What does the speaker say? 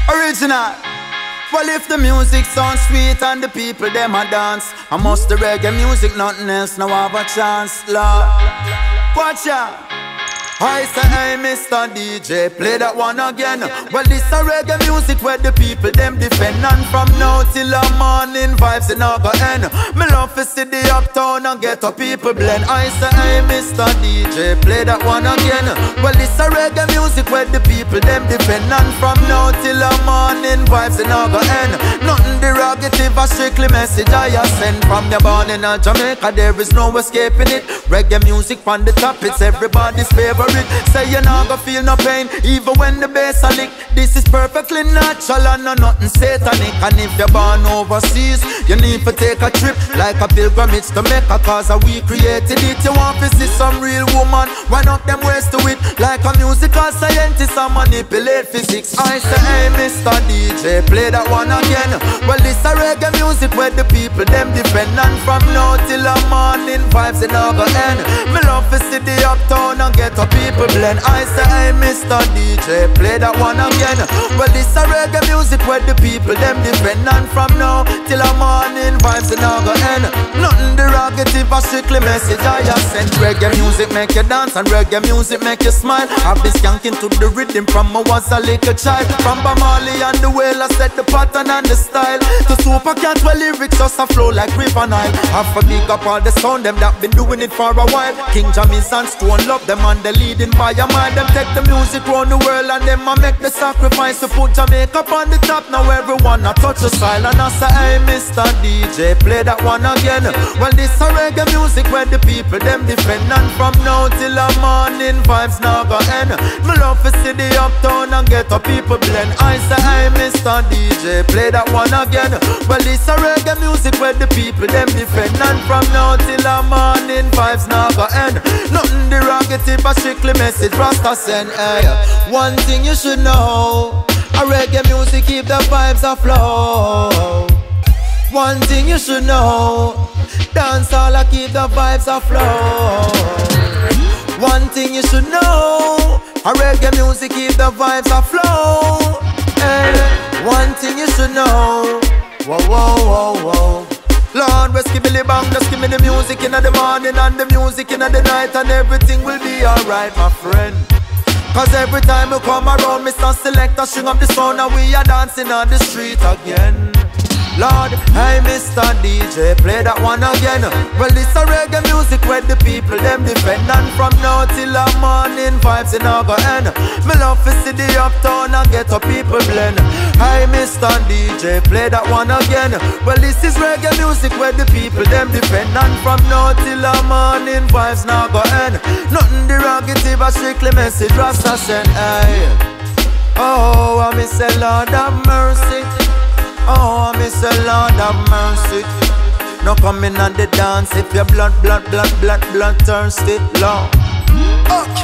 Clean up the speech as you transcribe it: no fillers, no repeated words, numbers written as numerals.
Original. Well, if the music sounds sweet and the people them a dance, I must the reggae music, nothing else, now have a chance, Lord. Watch out. I say, hey, Mr. DJ, play that one again. Well, this a reggae music where the people them defend, and from now till the morning vibes in all go end. Me love to see the uptown and get a people blend. I say, hey, Mr. DJ, play that one again. Well, this a reggae music where the people them defend, and from now till the morning vibes in all go end. Nothing derogative, a strictly message I send. From your born in Jamaica, there is no escaping it. Reggae music on the top, it's everybody's favorite. Say you not gonna feel no pain, even when the bass a lick. This is perfectly natural and no nothing satanic. And if you're born overseas, you need to take a trip, like a pilgrimage to Mecca, cause we created it. You want to see some real woman, wind up them ways to it, like a musical scientist and manipulate physics. I say, hey, Mr. DJ, play that one again. Well, this a reggae music where the people them defend, and from now till the morning vibes in all go end. Me love to see the uptown and get up people blend. I say, hey, Mr. DJ, play that one again. Well, this a reggae music where the people them defend, and from now till the morning vibes in all go end. Nothing derogative, a strictly message I have sent. Reggae music make you dance and reggae music make you smile. I've been skanking to the rhythm from I was a little child. From Bob Marley and the Whale, I set the pattern and the style. To Super Cat, where lyrics just a flow like River Nile. Have to big up all the sound, them that been doing it for a while. King Jammy's and Stone love them and the leading by a mile. Them take the music round the world and them a make the sacrifice to put Jamaica on the top. Now everyone a touch the style, and I say, hey, Mr. DJ, play that one again. Well, this a reggae music where the people them defend, and from now till the morning vibes now go end. Me love to see the uptown and get a people blend. I say, hey, Mr. DJ, play that one again. Well, this a reggae music where the people them defend, and from now till the morning vibes now go end. Nothing derogative, a strictly message Rasta send. Hey, one thing you should know, a reggae music keep the vibes afloat. One thing you should know, dance all a keep the vibes afloat. One thing you should know, a reggae music keep the vibes afloat. Hey, one thing you should know, whoa, whoa, whoa, whoa. Lord, just give me the bang, just give me the music in the morning and the music in the night, and everything will be alright, my friend. Cause every time you come around, Mr. Selector, string up the sound and we are dancing on the street again. Lord, hey, Mr. DJ, play that one again. Well, this a reggae music where the people them defend, and from now till the morning vibes in all go end. Me love to see the uptown and get a people blend. Hey, Mr. DJ, play that one again. Well, this is reggae music where the people them defend, and from now till the morning vibes now go end. Nothing derogative, a strictly message Rasta send. Hey, oh, I miss a Lord of mercy. Oh, I miss a Lord of mercy. No coming on the dance if your blood thirsty, Lord. Okay.